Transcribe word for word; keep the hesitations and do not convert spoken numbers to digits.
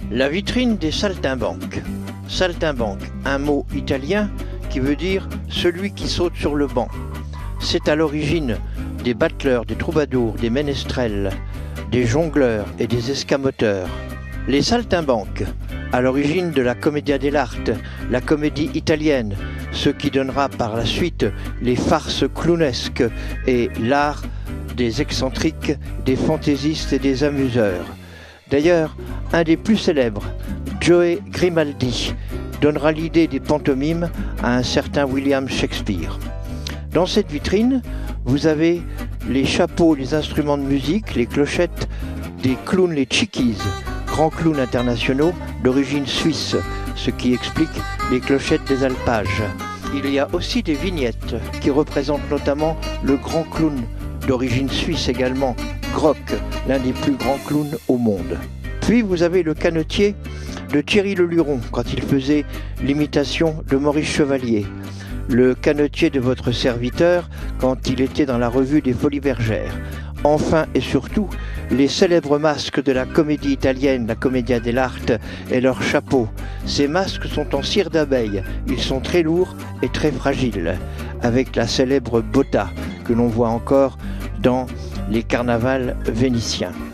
La vitrine des saltimbanques. Saltimbanque, un mot italien qui veut dire celui qui saute sur le banc. C'est à l'origine des battleurs, des troubadours, des ménestrels, des jongleurs et des escamoteurs. Les saltimbanques, à l'origine de la commedia dell'arte, la comédie italienne, ce qui donnera par la suite les farces clownesques et l'art des excentriques, des fantaisistes et des amuseurs. D'ailleurs, un des plus célèbres, Joe Grimaldi, donnera l'idée des pantomimes à un certain William Shakespeare. Dans cette vitrine, vous avez les chapeaux, les instruments de musique, les clochettes des clowns, les Chickies, grands clowns internationaux d'origine suisse, ce qui explique les clochettes des alpages. Il y a aussi des vignettes qui représentent notamment le grand clown d'origine suisse également, Grock, l'un des plus grands clowns au monde. Puis vous avez le canotier de Thierry Leluron quand il faisait l'imitation de Maurice Chevalier, le canotier de votre serviteur quand il était dans la revue des Folies Bergères. Enfin et surtout, les célèbres masques de la comédie italienne, la commedia dell'arte et leurs chapeaux. Ces masques sont en cire d'abeille, ils sont très lourds et très fragiles, avec la célèbre botta que l'on voit encore dans les carnavals vénitiens.